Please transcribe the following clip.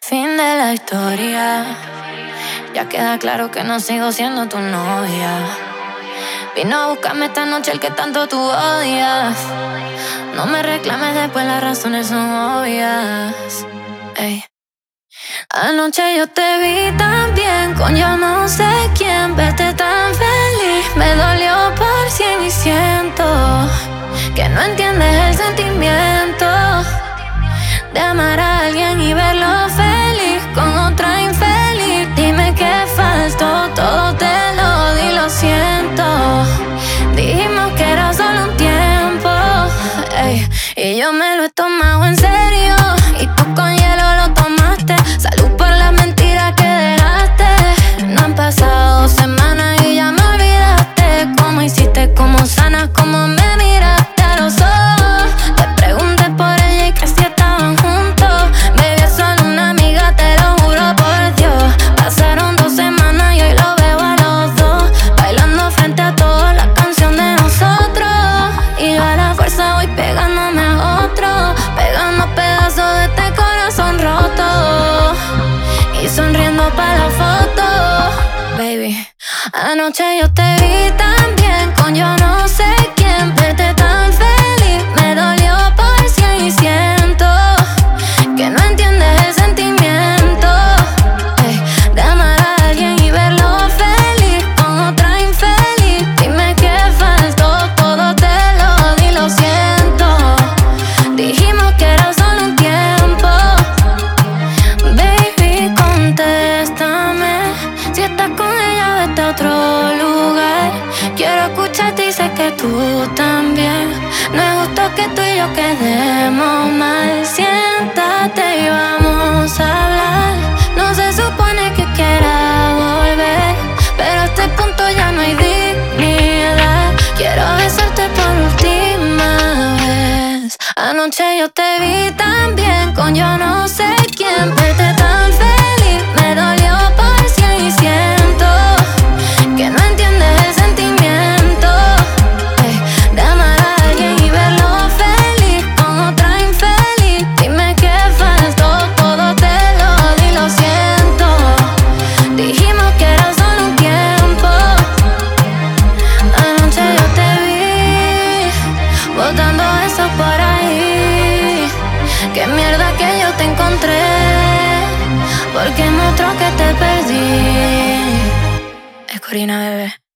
Fin de la historia. Ya queda claro que no sigo siendo tu novia. Vino a buscarme esta noche el que tanto tú odias. No me reclames después, las razones son obvias. Ey. Anoche yo te vi tan bien con yo no sé quién. Verte tan feliz me dolió por 100 y siento que no entiendes el sentimiento de amar a alguien y verlo feliz con otra infeliz. Dime qué faltó, todo te lo di, lo siento. Dijimos que era solo un tiempo, ey, y yo me lo he tomado en serio. Y tú con hielo lo tomaste. Salud por las mentiras que dejaste. No han pasado semanas y ya me olvidaste. Cómo hiciste, cómo sanas, cómo me miraste a los ojos. Te pregunté por ella y que si estaban juntos. Baby, es solo una amiga, te lo juro por Dios. Pasaron 2 semanas y hoy lo veo a los dos bailando frente a todos la canción de nosotros. Y yo a la fuerza voy pegándome a otro, pegando pedazos de este corazón roto y sonriendo para la foto. Baby, anoche yo te vi tan bien con yo no sé quién. Verte tan feliz me dolió por 100 y siento que no entiendes el sentimiento, ey, de amar a alguien y verlo feliz con otra infeliz. Dime qué faltó, todo te lo di, lo siento. Dijimos que era solo un tiempo. Baby, contéstame. Si estás con ella, vete a otro lugar. Quiero escucharte y sé que tú también. No es justo que tú y yo quedemos mal. Siéntate y vamos a hablar. No se supone que quiera volver, pero a este punto ya no hay dignidad. Quiero besarte por última vez. Anoche yo te vi tan bien con yo no sé quién. Verte tan feliz me dolió por 100 y siento que no entiendes el sentimiento, ey, de amar a alguien y verlo feliz con otra infeliz. Dime qué faltó, todo te lo di, lo siento. Dijimos que era solo un tiempo. Anoche yo te vi botando eso por ahí. Qué mierda que yo te encontré, porque mostró que te perdí. Es Corina, bebé.